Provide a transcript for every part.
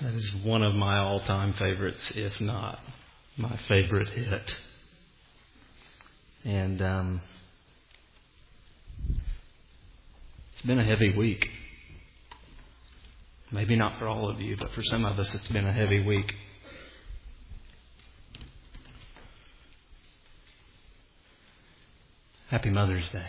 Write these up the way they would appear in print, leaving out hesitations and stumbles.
That is one of my all-time favorites, if not my favorite hit. And it's been a heavy week. Maybe not for all of you, but for some of us it's been a heavy week. Happy Mother's Day.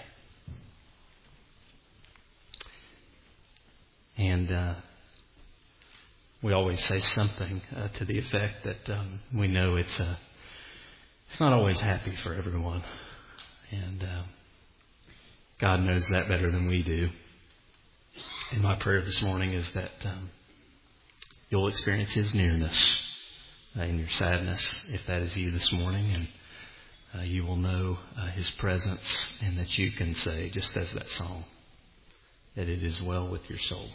And we always say something to the effect that we know it's not always happy for everyone. And God knows that better than we do. And my prayer this morning is that you'll experience His nearness in your sadness, if that is you this morning, and you will know His presence, and that you can say, just as that song, that it is well with your soul.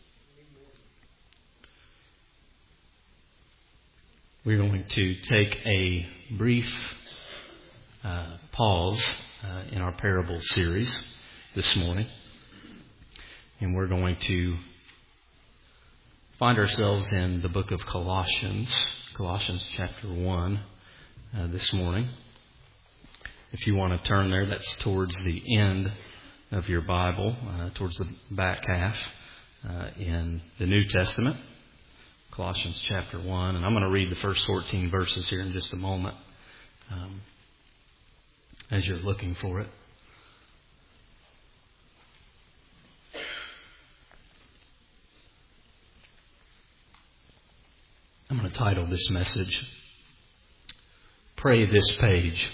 We're going to take a brief pause in our parable series this morning. And we're going to find ourselves in the book of Colossians chapter 1 this morning. If you want to turn there, that's towards the end of your Bible, towards the back half in the New Testament. Colossians chapter 1, and I'm going to read the first 14 verses here in just a moment as you're looking for it. I'm going to title this message, Pray This Page.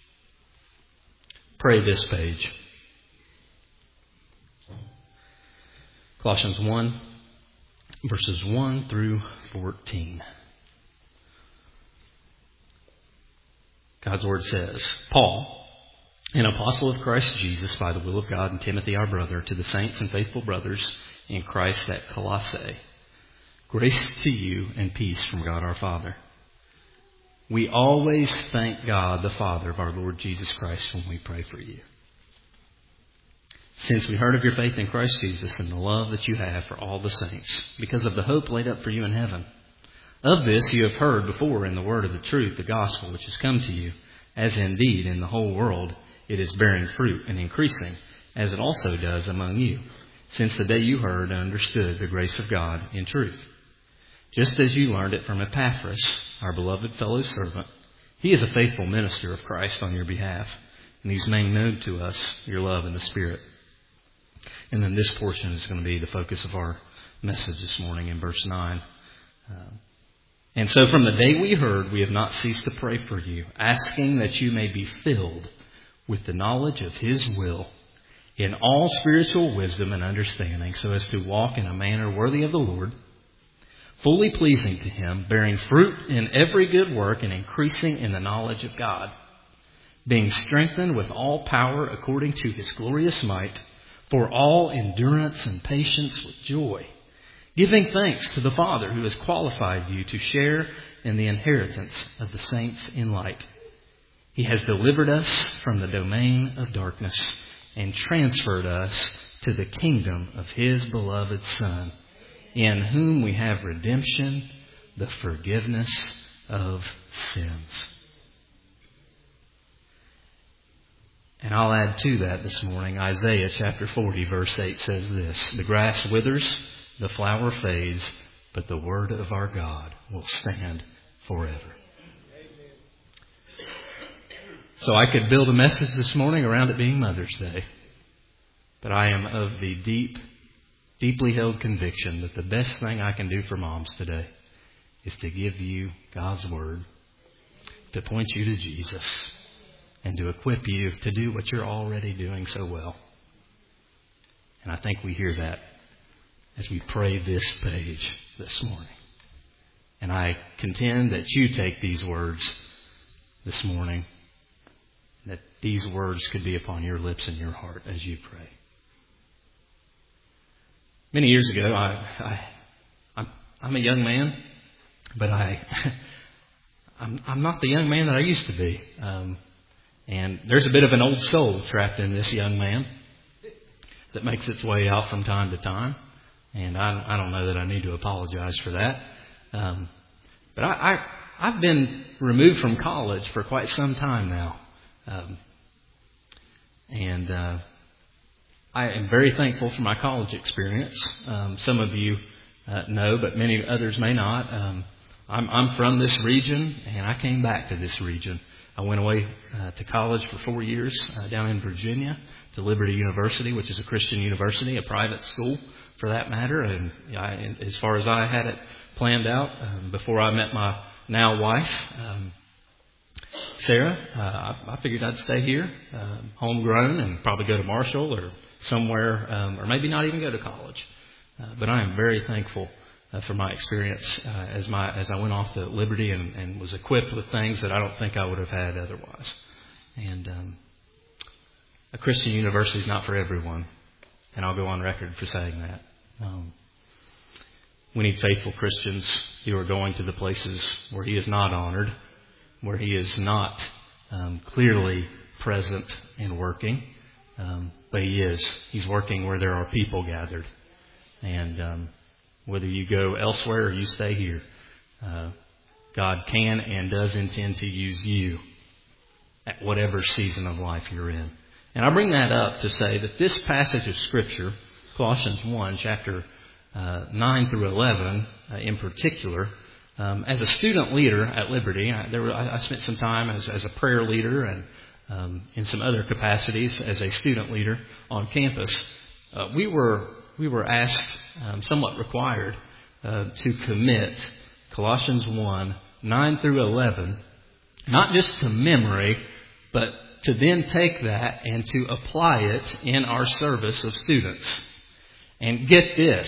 Pray this page. Colossians 1. Verses 1 through 14. God's Word says, Paul, an apostle of Christ Jesus by the will of God, and Timothy our brother, to the saints and faithful brothers in Christ at Colossae, grace to you and peace from God our Father. We always thank God the Father of our Lord Jesus Christ when we pray for you. Since we heard of your faith in Christ Jesus and the love that you have for all the saints, because of the hope laid up for you in heaven. Of this you have heard before in the word of the truth, the gospel which has come to you, as indeed in the whole world it is bearing fruit and increasing, as it also does among you, since the day you heard and understood the grace of God in truth. Just as you learned it from Epaphras, our beloved fellow servant, he is a faithful minister of Christ on your behalf, and he's made known to us your love in the Spirit. And then this portion is going to be the focus of our message this morning in verse 9. And so from the day we heard, we have not ceased to pray for you, asking that you may be filled with the knowledge of His will in all spiritual wisdom and understanding, so as to walk in a manner worthy of the Lord, fully pleasing to Him, bearing fruit in every good work and increasing in the knowledge of God, being strengthened with all power according to His glorious might, for all endurance and patience with joy, giving thanks to the Father who has qualified you to share in the inheritance of the saints in light. He has delivered us from the domain of darkness and transferred us to the kingdom of His beloved Son, in whom we have redemption, the forgiveness of sins. And I'll add to that this morning, Isaiah chapter 40 verse 8 says this, the grass withers, the flower fades, but the word of our God will stand forever. So I could build a message this morning around it being Mother's Day, but I am of the deeply held conviction that the best thing I can do for moms today is to give you God's Word, to point you to Jesus, and to equip you to do what you're already doing so well. And I think we hear that as we pray this page this morning. And I contend that you take these words this morning, that these words could be upon your lips and your heart as you pray. Many years ago, I'm a young man, but I'm not the young man that I used to be. And there's a bit of an old soul trapped in this young man that makes its way out from time to time. And I don't know that I need to apologize for that. But I've been removed from college for quite some time now. And I am very thankful for my college experience. Some of you know, but many others may not. I'm from this region, and I came back to this region. I went away to college for 4 years down in Virginia to Liberty University, which is a Christian university, a private school for that matter. And as far as I had it planned out, before I met my now wife, Sarah, I figured I'd stay here, homegrown, and probably go to Marshall or somewhere, or maybe not even go to college. But I am very thankful for my experience as I went off to Liberty and was equipped with things that I don't think I would have had otherwise. And a Christian university is not for everyone, and I'll go on record for saying that. We need faithful Christians who are going to the places where He is not honored, where He is not clearly present and working, but He is. He's working where there are people gathered. And whether you go elsewhere or you stay here, God can and does intend to use you at whatever season of life you're in. And I bring that up to say that this passage of Scripture, Colossians 1, chapter 9 through 11 in particular, as a student leader at Liberty, I spent some time as a prayer leader and in some other capacities as a student leader on campus. We were asked, somewhat required, to commit Colossians 1, 9 through 11, not just to memory, but to then take that and to apply it in our service of students. And get this,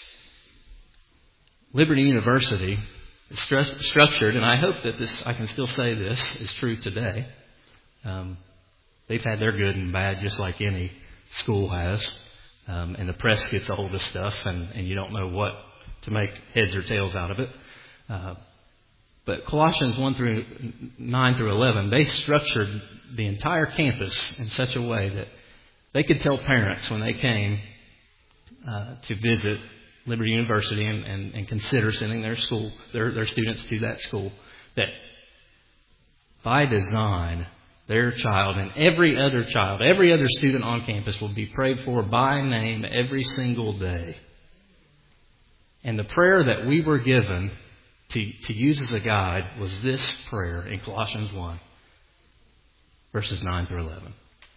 Liberty University is structured, and I hope that I can still say this is true today. They've had their good and bad just like any school has. And the press gets a hold of stuff, and you don't know what to make heads or tails out of it. But Colossians 9 through 11, they structured the entire campus in such a way that they could tell parents when they came to visit Liberty University and consider sending their students to that school, that by design, their child and every other student on campus will be prayed for by name every single day. And the prayer that we were given to use as a guide was this prayer in Colossians 1, verses 9 through 11.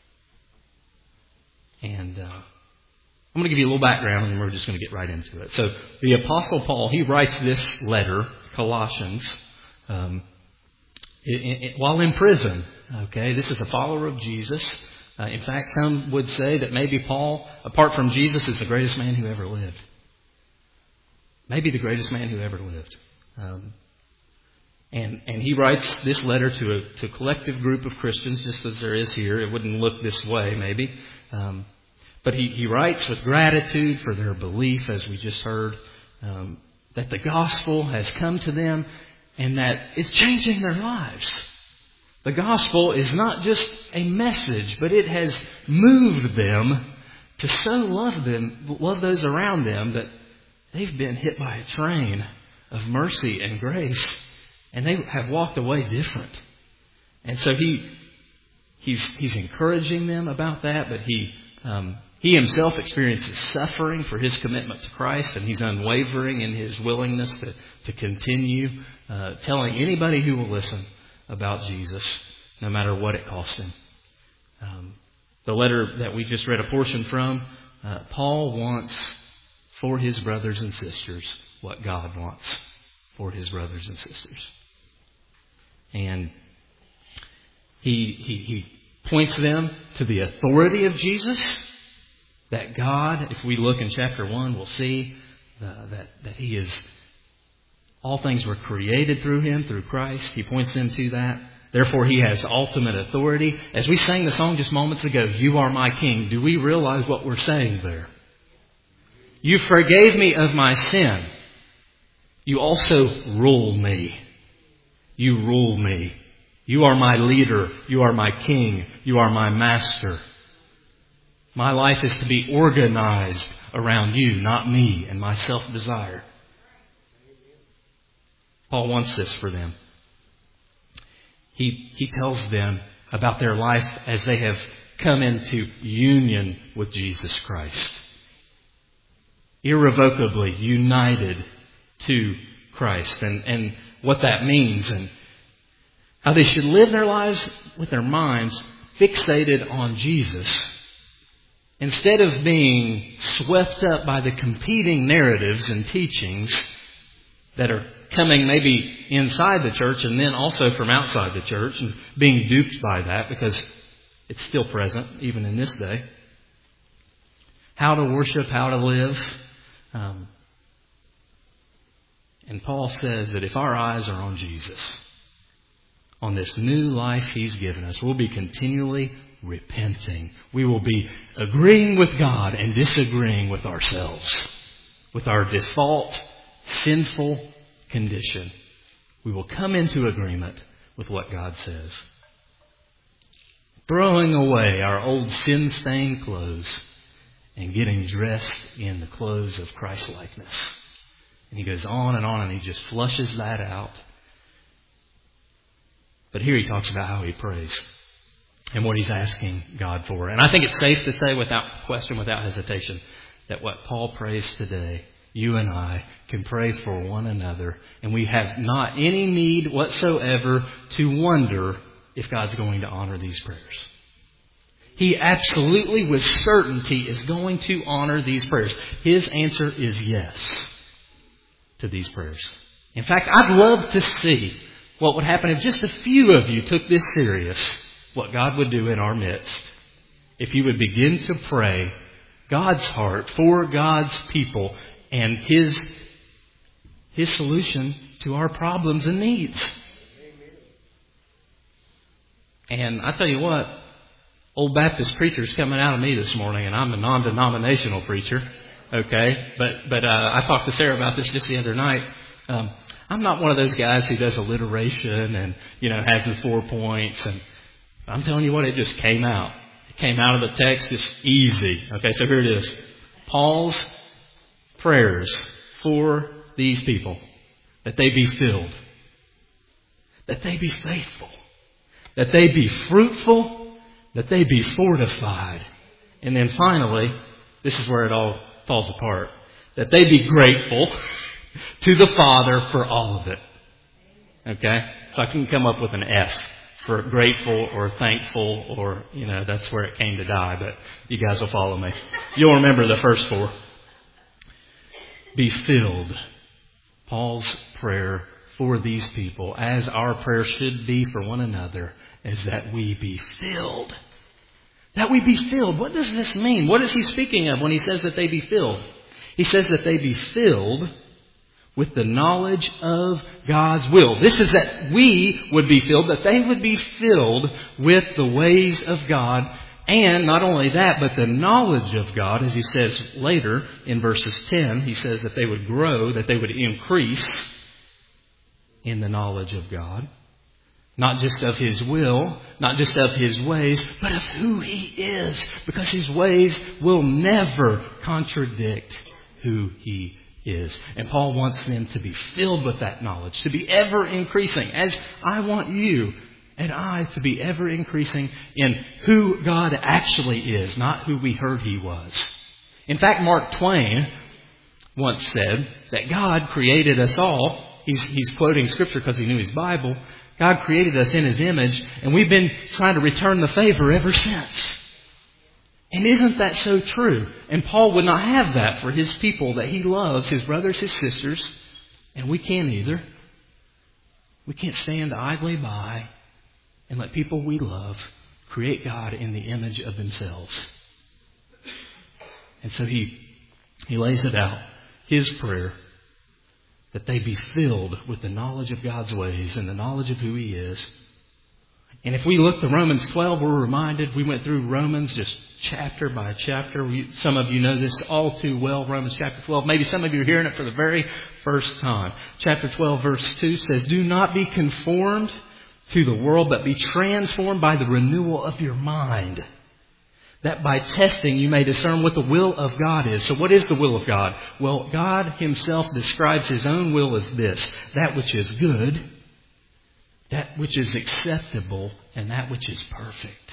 And I'm going to give you a little background, and we're just going to get right into it. So the Apostle Paul, he writes this letter, Colossians, while in prison. Okay, this is a follower of Jesus. In fact, some would say that maybe Paul, apart from Jesus, is the greatest man who ever lived. Maybe the greatest man who ever lived. And he writes this letter to a collective group of Christians, just as there is here. It wouldn't look this way, maybe. But he writes with gratitude for their belief, as we just heard, that the gospel has come to them and that it's changing their lives. The gospel is not just a message, but it has moved them to so love those around them, that they've been hit by a train of mercy and grace, and they have walked away different. And so he's encouraging them about that, but he himself experiences suffering for his commitment to Christ, and he's unwavering in his willingness to continue telling anybody who will listen about Jesus, no matter what it costs him. The letter that we just read a portion from, Paul wants for his brothers and sisters what God wants for his brothers and sisters. And he points them to the authority of Jesus, that God, if we look in chapter 1, we'll see that He is, all things were created through Him, through Christ. He points them to that. Therefore, He has ultimate authority. As we sang the song just moments ago, "You are my King," do we realize what we're saying there? You forgave me of my sin. You also rule me. You rule me. You are my leader. You are my king. You are my master. My life is to be organized around you, not me and my self-desire. Paul wants this for them. He tells them about their life as they have come into union with Jesus Christ. Irrevocably united to Christ, and what that means, and how they should live their lives with their minds fixated on Jesus, instead of being swept up by the competing narratives and teachings that are coming maybe inside the church and then also from outside the church, and being duped by that because it's still present even in this day. How to worship, how to live. And Paul says that if our eyes are on Jesus, on this new life He's given us, we'll be continually repenting. We will be agreeing with God and disagreeing with ourselves, with our default sinful condition. We will come into agreement with what God says. Throwing away our old sin-stained clothes and getting dressed in the clothes of Christ-likeness. And he goes on, and he just flushes that out. But here he talks about how he prays and what he's asking God for. And I think it's safe to say without question, without hesitation, that what Paul prays today, you and I can pray for one another, and we have not any need whatsoever to wonder if God's going to honor these prayers. He absolutely, with certainty, is going to honor these prayers. His answer is yes to these prayers. In fact, I'd love to see what would happen if just a few of you took this serious, what God would do in our midst. If you would begin to pray God's heart for God's people and His solution to our problems and needs. And I tell you what, old Baptist preacher's coming out of me this morning, and I'm a non-denominational preacher. Okay, but I talked to Sarah about this just the other night. I'm not one of those guys who does alliteration and has the 4 points. And I'm telling you what, it just came out. It came out of the text just easy. Okay, so here it is. Paul's prayers for these people, that they be filled, that they be faithful, that they be fruitful, that they be fortified, and then finally, this is where it all falls apart, that they be grateful to the Father for all of it. Okay? So I can come up with an F for grateful or thankful, or, that's where it came to die, but you guys will follow me. You'll remember the first 4. Be filled. Paul's prayer for these people, as our prayer should be for one another, is that we be filled. That we be filled. What does this mean? What is he speaking of when he says that they be filled? He says that they be filled with the knowledge of God's will. This is that we would be filled, that they would be filled with the ways of God. And not only that, but the knowledge of God, as he says later in verses 10, he says that they would grow, that they would increase in the knowledge of God. Not just of His will, not just of His ways, but of who He is. Because His ways will never contradict who He is. And Paul wants them to be filled with that knowledge, to be ever increasing, as I want you and I to be ever increasing in who God actually is, not who we heard He was. In fact, Mark Twain once said that God created us all. He's quoting Scripture because he knew his Bible. God created us in His image, and we've been trying to return the favor ever since. And isn't that so true? And Paul would not have that for his people that he loves, his brothers, his sisters, and we can't either. We can't stand idly by and let people we love create God in the image of themselves. And so he lays it out, his prayer, that they be filled with the knowledge of God's ways and the knowledge of who He is. And if we look to Romans 12, we're reminded, we went through Romans just chapter by chapter. Some of you know this all too well, Romans chapter 12. Maybe some of you are hearing it for the very first time. Chapter 12, verse 2 says, "Do not be conformed to the world, but be transformed by the renewal of your mind, that by testing you may discern what the will of God is. So what is the will of God? Well, God Himself describes His own will as this: that which is good, that which is acceptable, and that which is perfect.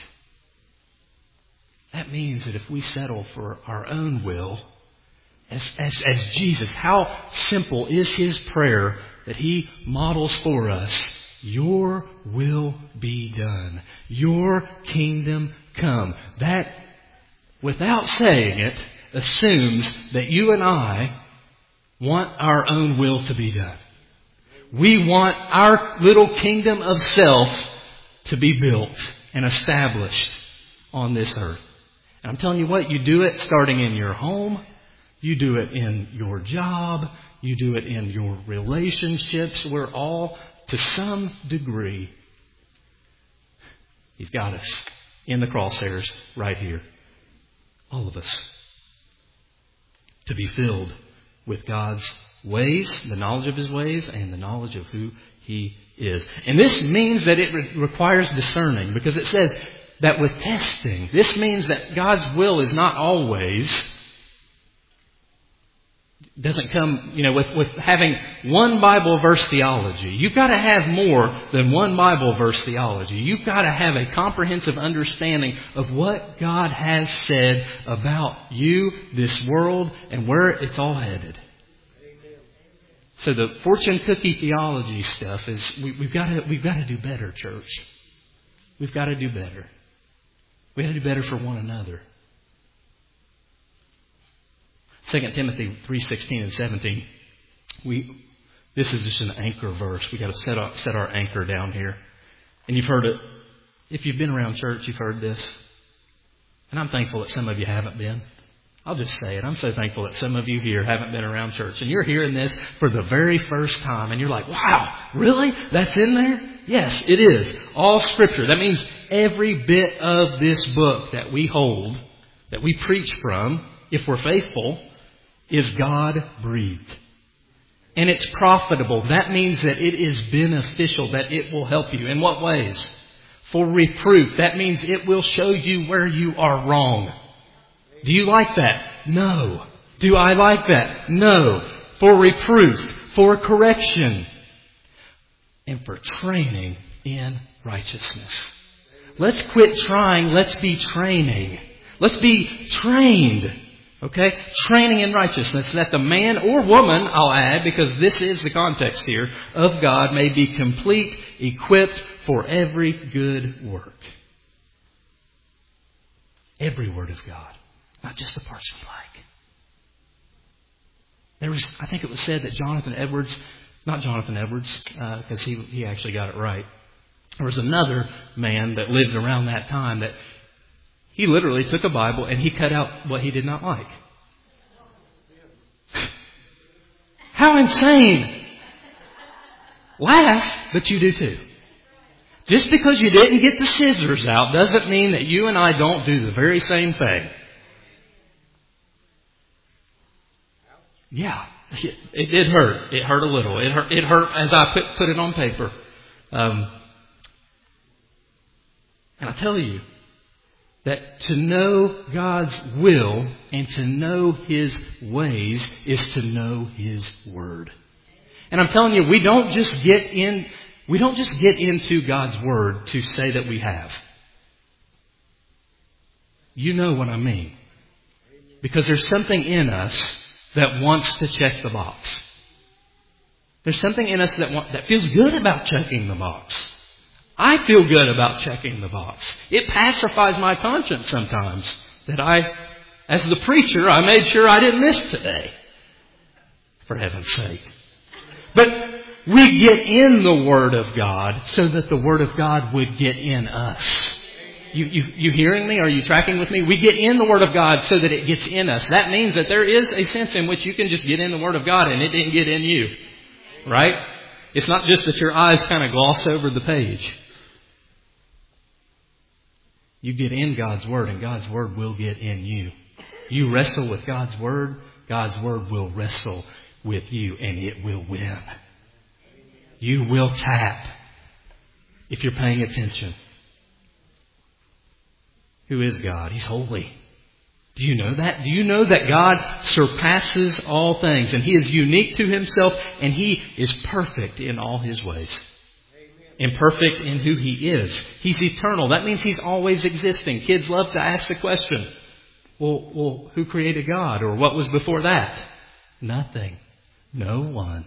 That means that if we settle for our own will, as Jesus, how simple is His prayer that He models for us? Your will be done. Your kingdom come. That, without saying it, assumes that you and I want our own will to be done. We want our little kingdom of self to be built and established on this earth. And I'm telling you what, you do it starting in your home. You do it in your job. You do it in your relationships. We're all, to some degree, He's got us in the crosshairs right here. All of us. To be filled with God's ways, the knowledge of His ways, and the knowledge of who He is. And this means that it requires discerning, because it says that with testing, this means that God's will is not always, doesn't come, with having one Bible verse theology. You've got to have more than one Bible verse theology. You've got to have a comprehensive understanding of what God has said about you, this world, and where it's all headed. So the fortune cookie theology stuff is, we've got to do better, church. We've got to do better. We've got to do better for one another. 2 Timothy 3:16 and 17. This is just an anchor verse. We've got to set our anchor down here. And you've heard it. If you've been around church, you've heard this. And I'm thankful that some of you haven't been. I'll just say it. I'm so thankful that some of you here haven't been around church. And you're hearing this for the very first time. And you're like, wow, really? That's in there? Yes, it is. All Scripture. That means every bit of this book that we hold, that we preach from, if we're faithful, is God-breathed. And it's profitable. That means that it is beneficial, that it will help you. In what ways? For reproof. That means it will show you where you are wrong. Do you like that? No. Do I like that? No. For reproof, for correction, and for training in righteousness. Let's quit trying. Let's be training. Let's be trained. Okay? Training in righteousness, that the man or woman, I'll add, because this is the context here, of God may be complete, equipped for every good work. Every word of God. Not just the parts we like. I think it was said that not Jonathan Edwards, because he actually got it right. There was another man that lived around that time that he literally took a Bible and he cut out what he did not like. How insane! Laugh, but you do too. Just because you didn't get the scissors out doesn't mean that you and I don't do the very same thing. Yeah, it did hurt. It hurt a little. It hurt as I put it on paper. And I tell you that to know God's will and to know His ways is to know His Word. And I'm telling you, we don't just get into God's Word to say that we have. You know what I mean. Because there's something in us that wants to check the box. There's something in us that feels good about checking the box. I feel good about checking the box. It pacifies my conscience sometimes that as the preacher, I made sure I didn't miss today. For heaven's sake. But we get in the Word of God so that the Word of God would get in us. You hearing me? Are you tracking with me? We get in the Word of God so that it gets in us. That means that there is a sense in which you can just get in the Word of God and it didn't get in you. Right? It's not just that your eyes kind of gloss over the page. You get in God's Word and God's Word will get in you. You wrestle with God's Word will wrestle with you and it will win. You will tap if you're paying attention. Who is God? He's holy. Do you know that? Do you know that God surpasses all things and He is unique to Himself and He is perfect in all His ways? And perfect in who He is. He's eternal. That means He's always existing. Kids love to ask the question, well, who created God? Or what was before that? Nothing. No one.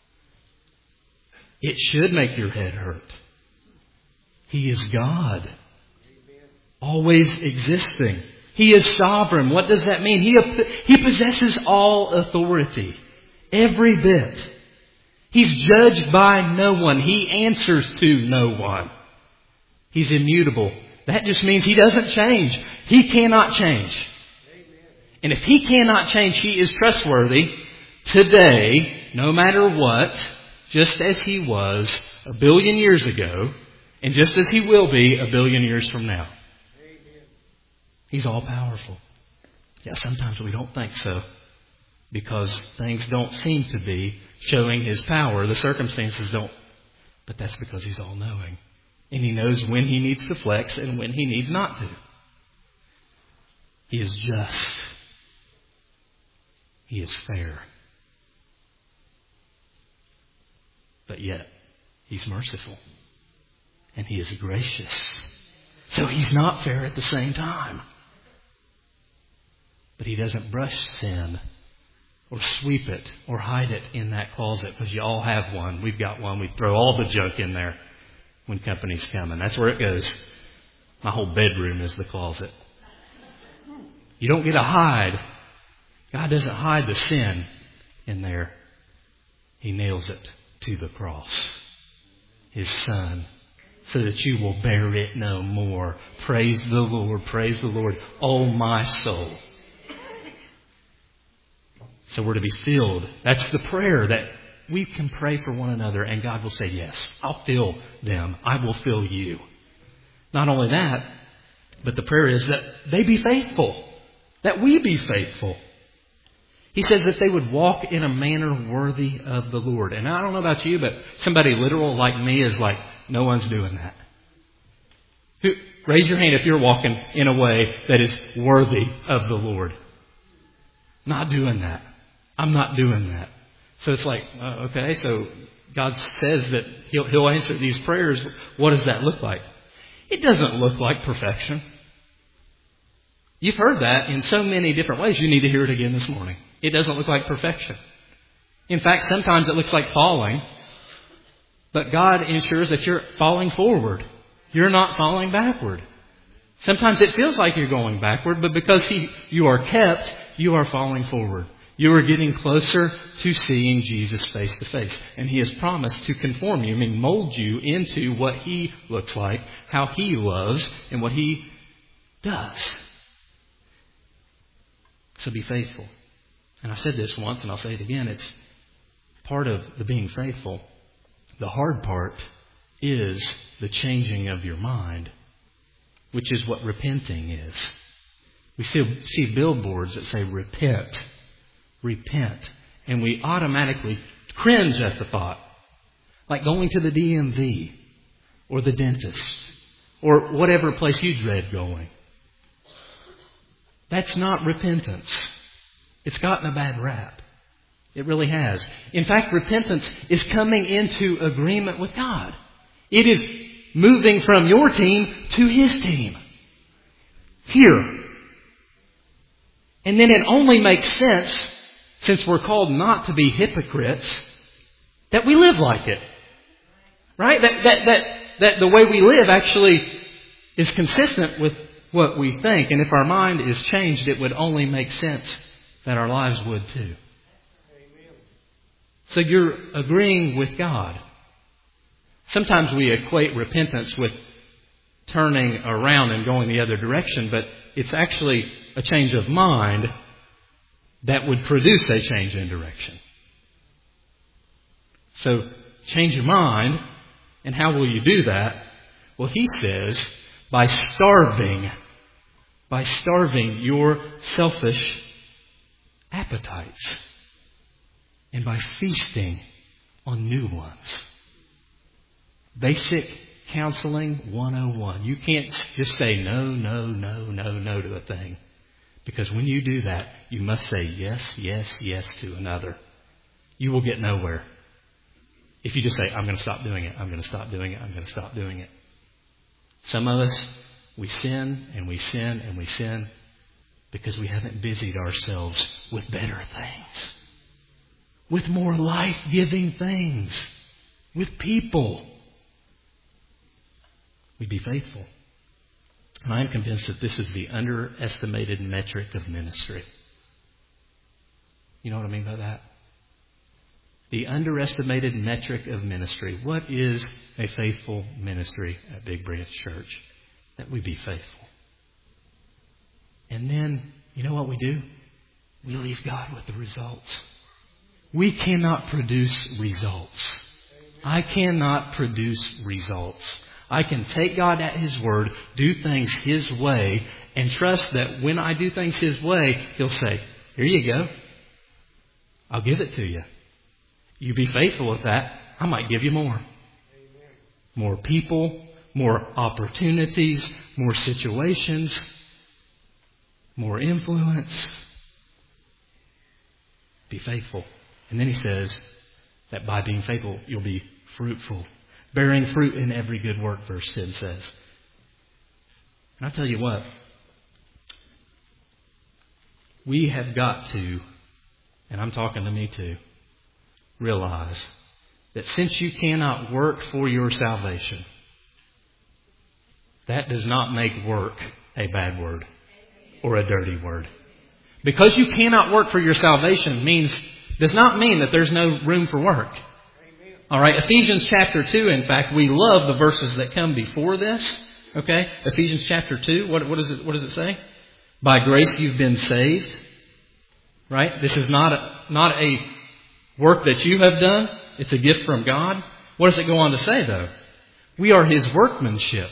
It should make your head hurt. He is God. Always existing. He is sovereign. What does that mean? He possesses all authority. Every bit. He's judged by no one. He answers to no one. He's immutable. That just means He doesn't change. He cannot change. And if He cannot change, He is trustworthy today, no matter what, just as He was 1 billion years ago, and just as He will be 1 billion years from now. He's all powerful. Yeah, sometimes we don't think so, because things don't seem to be showing His power. The circumstances don't. But that's because He's all-knowing. And He knows when He needs to flex and when He needs not to. He is just. He is fair. But yet, He's merciful. And He is gracious. So He's not fair at the same time. But He doesn't brush sin or sweep it or hide it in that closet, because you all have one. We've got one. We throw all the junk in there when company's coming. That's where it goes. My whole bedroom is the closet. You don't get to hide. God doesn't hide the sin in there. He nails it to the cross. His Son. So that you will bear it no more. Praise the Lord. Praise the Lord. Oh, my soul. So we're to be filled. That's the prayer that we can pray for one another, and God will say, yes, I'll fill them. I will fill you. Not only that, but the prayer is that they be faithful. That we be faithful. He says that they would walk in a manner worthy of the Lord. And I don't know about you, but somebody literal like me is like, no one's doing that. Raise your hand if you're walking in a way that is worthy of the Lord. Not doing that. I'm not doing that. So it's like, okay, so God says that He'll answer these prayers. What does that look like? It doesn't look like perfection. You've heard that in so many different ways. You need to hear it again this morning. It doesn't look like perfection. In fact, sometimes it looks like falling. But God ensures that you're falling forward. You're not falling backward. Sometimes it feels like you're going backward, but because you are kept, you are falling forward. You are getting closer to seeing Jesus face to face. And He has promised to conform you, mold you into what He looks like, how He loves, and what He does. So be faithful. And I said this once, and I'll say it again. It's part of the being faithful. The hard part is the changing of your mind, which is what repenting is. We see billboards that say, repent, repent. And we automatically cringe at the thought. Like going to the DMV or the dentist or whatever place you dread going. That's not repentance. It's gotten a bad rap. It really has. In fact, repentance is coming into agreement with God. It is moving from your team to His team. Here. And then it only makes sense, since we're called not to be hypocrites, that we live like it. Right? That the way we live actually is consistent with what we think. And if our mind is changed, it would only make sense that our lives would too. So you're agreeing with God. Sometimes we equate repentance with turning around and going the other direction, but it's actually a change of mind that would produce a change in direction. So change your mind, and how will you do that? Well, He says, by starving your selfish appetites. And by feasting on new ones. Basic counseling 101. You can't just say no to a thing. Because when you do that, you must say yes to another. You will get nowhere. If you just say, I'm going to stop doing it, I'm going to stop doing it, I'm going to stop doing it. Some of us, we sin and we sin and we sin because we haven't busied ourselves with better things. With more life-giving things. With people. We be faithful. And I am convinced that this is the underestimated metric of ministry. You know what I mean by that? The underestimated metric of ministry. What is a faithful ministry at Big Branch Church? That we be faithful. And then, you know what we do? We leave God with the results. We cannot produce results. I cannot produce results. I can take God at His word, do things His way, and trust that when I do things His way, He'll say, here you go. I'll give it to you. You be faithful with that, I might give you more. More people, more opportunities, more situations, more influence. Be faithful. And then He says that by being faithful, you'll be fruitful. Bearing fruit in every good work, verse 10 says. And I'll tell you what. We have got to, and I'm talking to me too, realize that since you cannot work for your salvation, that does not make work a bad word or a dirty word. Because you cannot work for your salvation does not mean that there's no room for work. All right, Ephesians chapter 2, in fact, we love the verses that come before this. Okay, Ephesians chapter 2, what does it say? By grace you've been saved. Right? This is not a work that you have done. It's a gift from God. What does it go on to say, though? We are His workmanship.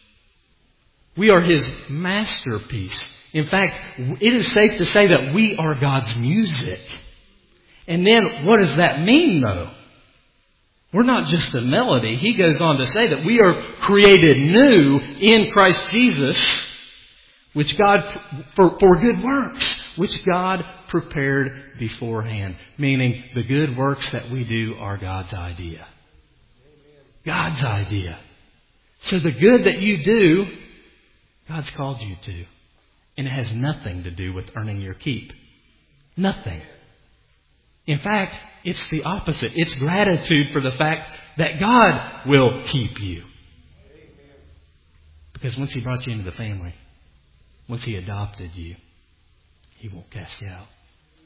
We are His masterpiece. In fact, it is safe to say that we are God's music. And then, what does that mean, though? We're not just a melody. He goes on to say that we are created new in Christ Jesus, which God, for good works, which God prepared beforehand. Meaning the good works that we do are God's idea. God's idea. So the good that you do, God's called you to. And it has nothing to do with earning your keep. Nothing. In fact, it's the opposite. It's gratitude for the fact that God will keep you. Because once He brought you into the family, once He adopted you, He won't cast you out.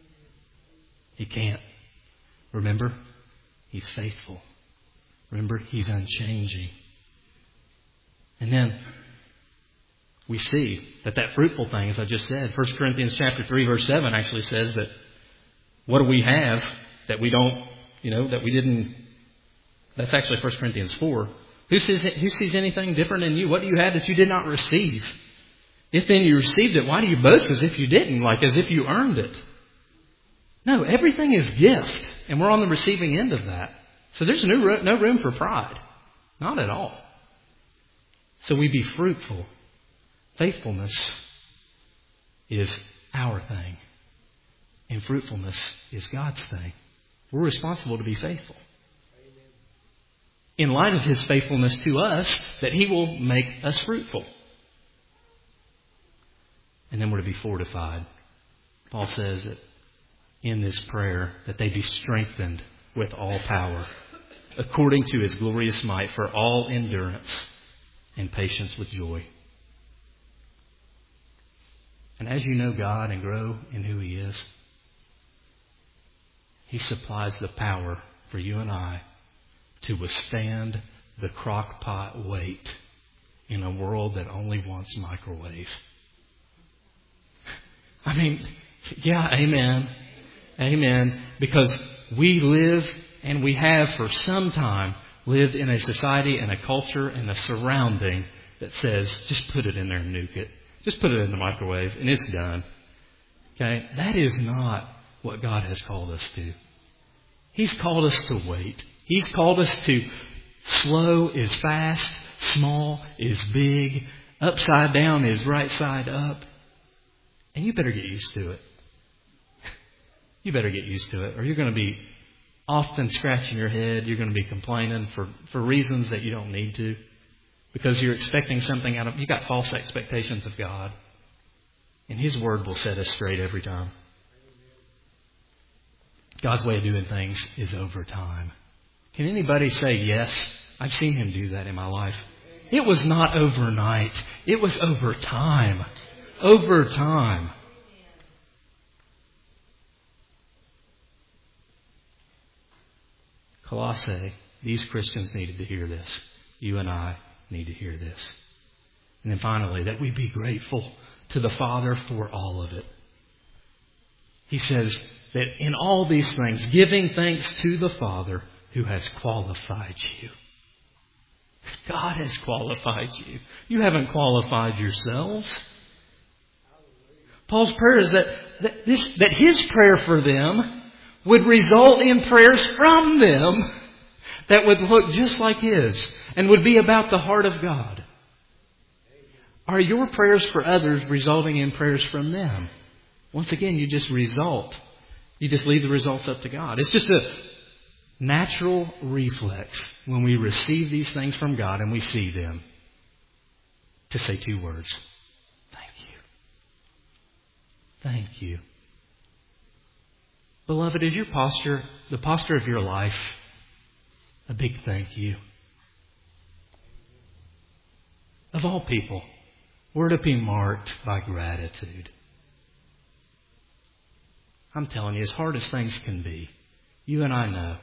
He can't. Remember, He's faithful. Remember, He's unchanging. And then we see that fruitful thing, as I just said, 1 Corinthians chapter 3, verse 7 actually says that what do we have that we don't, that we didn't... That's actually 1 Corinthians 4. Who sees anything different in you? What do you have that you did not receive? If then you received it, why do you boast as if you didn't? Like as if you earned it? No, everything is gift. And we're on the receiving end of that. So there's no room for pride. Not at all. So we be fruitful. Faithfulness is our thing. And fruitfulness is God's thing. We're responsible to be faithful. In light of His faithfulness to us, that He will make us fruitful. And then we're to be fortified. Paul says that in this prayer that they be strengthened with all power, according to His glorious might, for all endurance and patience with joy. And as you know God and grow in who He is, He supplies the power for you and I to withstand the crock-pot weight in a world that only wants microwave. I mean, yeah, amen. Amen. Because we live, and we have for some time, lived in a society and a culture and a surrounding that says, just put it in there and nuke it. Just put it in the microwave and it's done. Okay? That is not what God has called us to. He's called us to wait. He's called us to slow is fast, small is big, upside down is right side up. And you better get used to it. You better get used to it, or you're going to be often scratching your head. You're going to be complaining for reasons that you don't need to, because you're expecting something out of... You've got false expectations of God. And His Word will set us straight every time. God's way of doing things is over time. Can anybody say yes? I've seen Him do that in my life. It was not overnight. It was over time. Over time. Colossae, these Christians needed to hear this. You and I need to hear this. And then finally, that we be grateful to the Father for all of it. He says that in all these things, giving thanks to the Father who has qualified you. God has qualified you. You haven't qualified yourselves. Paul's prayer is that his prayer for them would result in prayers from them that would look just like his and would be about the heart of God. Are your prayers for others resulting in prayers from them? Once again, you just leave the results up to God. It's just a natural reflex when we receive these things from God and we see them to say two words. Thank you. Thank you. Beloved, is your posture, the posture of your life, a big thank you? Of all people, we're to be marked by gratitude. I'm telling you, as hard as things can be, you and I know,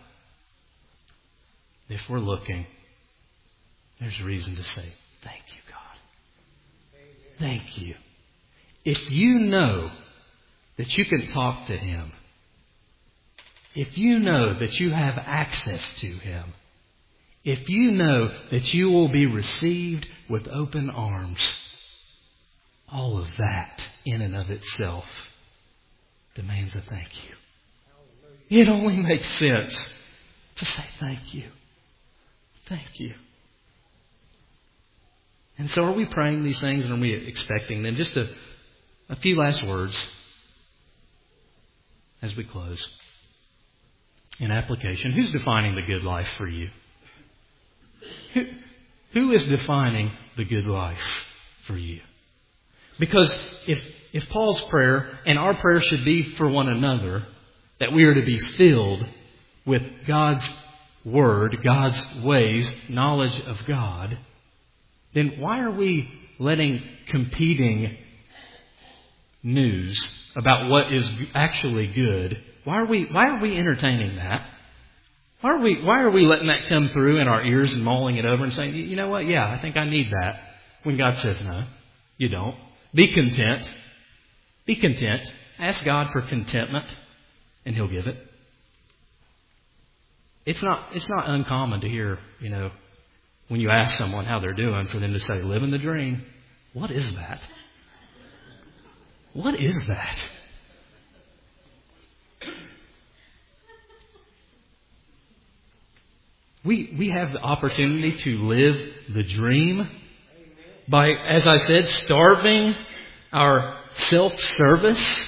if we're looking, there's reason to say, thank you, God. Thank you. If you know that you can talk to Him, if you know that you have access to Him, if you know that you will be received with open arms, all of that in and of itself demands a thank you. It only makes sense to say thank you. Thank you. And so are we praying these things and are we expecting them? Just a few last words as we close. In application, who's defining the good life for you? Who is defining the good life for you? Because if Paul's prayer and our prayer should be for one another, that we are to be filled with God's Word, God's ways, knowledge of God, then why are we letting competing news about what is actually good? Why are we entertaining that? Why are we letting that come through in our ears and mulling it over and saying, you know what? Yeah, I think I need that. When God says no, you don't. Be content. Be content. Ask God for contentment, and He'll give it. It's not uncommon to hear, when you ask someone how they're doing, for them to say, living the dream. What is that? What is that? We have the opportunity to live the dream by, as I said, starving our self-service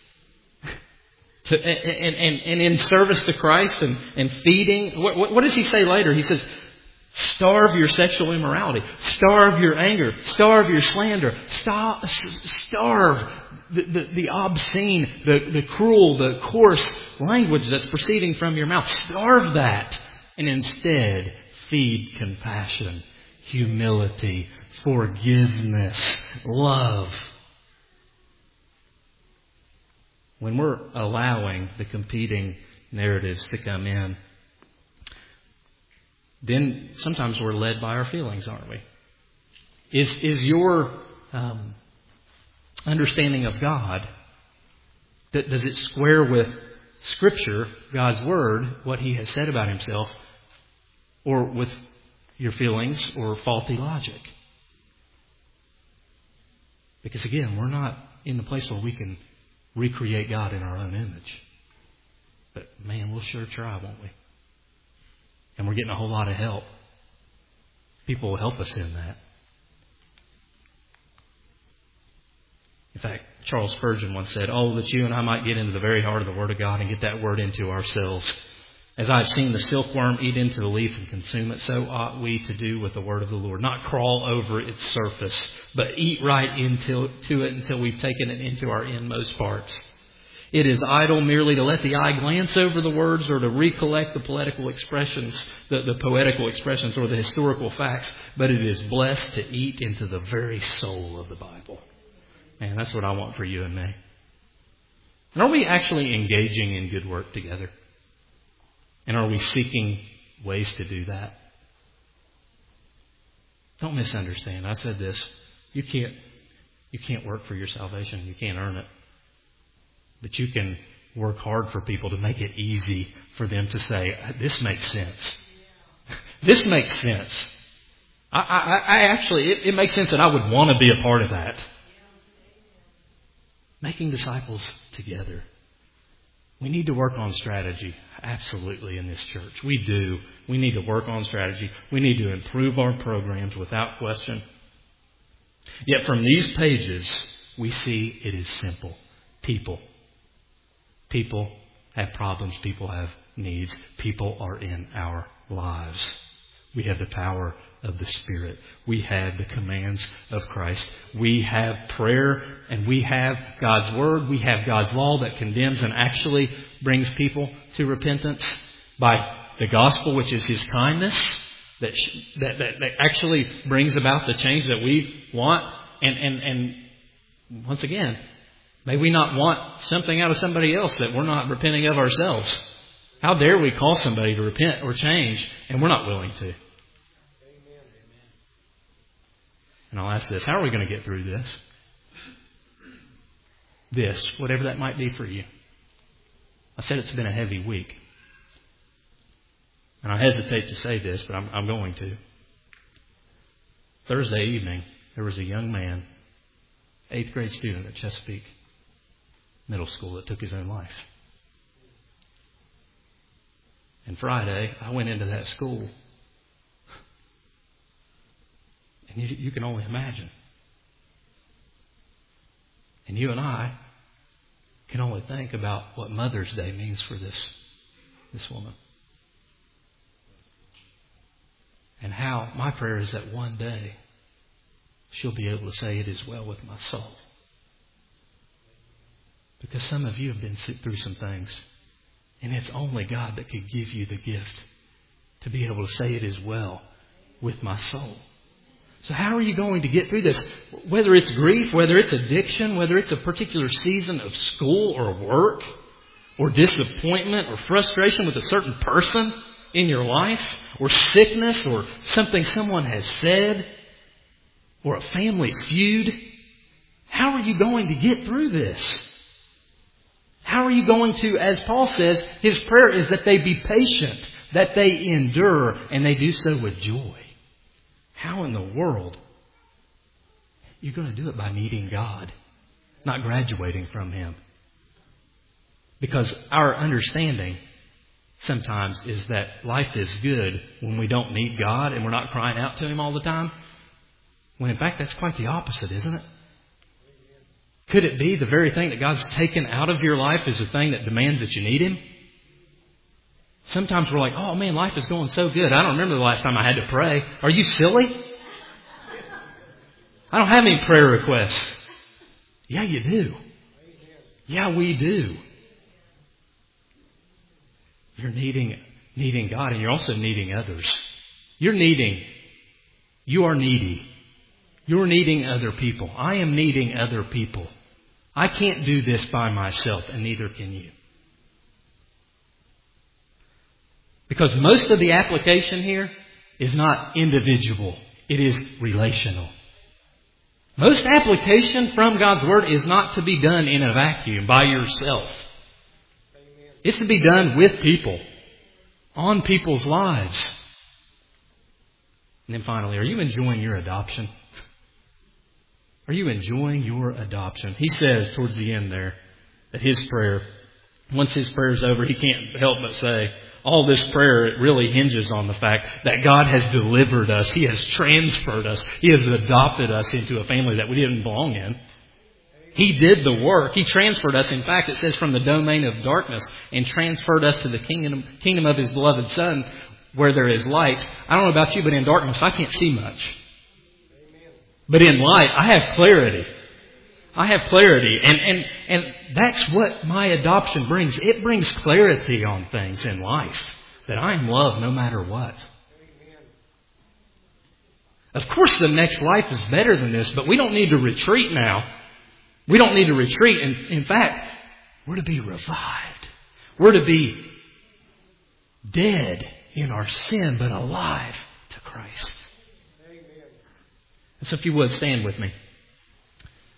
and in service to Christ and feeding. What does he say later? He says, starve your sexual immorality. Starve your anger. Starve your slander. Starve the obscene, the cruel, the coarse language that's proceeding from your mouth. Starve that. And instead, feed compassion, humility, forgiveness, love. When we're allowing the competing narratives to come in, then sometimes we're led by our feelings, aren't we? Is your understanding of God, does it square with Scripture, God's Word, what He has said about Himself, or with your feelings or faulty logic? Because again, we're not in the place where we can recreate God in our own image. But man, we'll sure try, won't we? And we're getting a whole lot of help. People will help us in that. In fact, Charles Spurgeon once said, "Oh, that you and I might get into the very heart of the Word of God and get that Word into ourselves. As I've seen the silkworm eat into the leaf and consume it, so ought we to do with the Word of the Lord. Not crawl over its surface, but eat right into it until we've taken it into our inmost parts. It is idle merely to let the eye glance over the words or to recollect the poetical expressions, the poetical expressions or the historical facts, but it is blessed to eat into the very soul of the Bible." Man, that's what I want for you and me. And are we actually engaging in good work together? And are we seeking ways to do that? Don't misunderstand. I said this. You can't work for your salvation. You can't earn it. But you can work hard for people to make it easy for them to say, "This makes sense. This makes sense. I actually, it makes sense that I would want to be a part of that." Making disciples together. We need to work on strategy, absolutely, in this church. We do. We need to work on strategy. We need to improve our programs without question. Yet from these pages, we see it is simple. People. People have problems. People have needs. People are in our lives. We have the power of the Spirit. We have the commands of Christ. We have prayer and we have God's Word. We have God's law that condemns and actually brings people to repentance by the gospel, which is His kindness, that actually brings about the change that we want. And once again, may we not want something out of somebody else that we're not repenting of ourselves. How dare we call somebody to repent or change and we're not willing to? And I'll ask this, how are we going to get through this? This, whatever that might be for you. I said it's been a heavy week. And I hesitate to say this, but I'm going to. Thursday evening, there was a young man, 8th grade student at Chesapeake Middle School, that took his own life. And Friday, I went into that school. And you can only imagine. And you and I can only think about what Mother's Day means for this woman. And how my prayer is that one day she'll be able to say, "It is well with my soul." Because some of you have been through some things. And it's only God that could give you the gift to be able to say, "It is well with my soul." So how are you going to get through this? Whether it's grief, whether it's addiction, whether it's a particular season of school or work, or disappointment or frustration with a certain person in your life, or sickness, or something someone has said, or a family feud. How are you going to get through this? How are you going to, as Paul says, his prayer is that they be patient, that they endure, and they do so with joy. How in the world? You're going to do it by needing God, not graduating from Him. Because our understanding sometimes is that life is good when we don't need God and we're not crying out to Him all the time. When in fact that's quite the opposite, isn't it? Could it be the very thing that God's taken out of your life is the thing that demands that you need Him? Sometimes we're like, "Oh man, life is going so good. I don't remember the last time I had to pray." Are you silly? I don't have any prayer requests. Yeah, you do. Yeah, we do. You're needing God, and you're also needing others. You are needy. You're needing other people. I am needing other people. I can't do this by myself, and neither can you. Because most of the application here is not individual. It is relational. Most application from God's Word is not to be done in a vacuum by yourself. It's to be done with people, on people's lives. And then finally, are you enjoying your adoption? Are you enjoying your adoption? He says towards the end there that his prayer, once his prayer is over, he can't help but say, all this prayer, it really hinges on the fact that God has delivered us. He has transferred us. He has adopted us into a family that we didn't belong in. He did the work. He transferred us. In fact, it says from the domain of darkness and transferred us to the kingdom of His beloved Son, where there is light. I don't know about you, but in darkness I can't see much. But in light, I have clarity. I have clarity. And that's what my adoption brings. It brings clarity on things in life. That I am loved no matter what. Of course the next life is better than this, but we don't need to retreat now. We don't need to retreat. In fact, we're to be revived. We're to be dead in our sin, but alive to Christ. And so if you would, stand with me.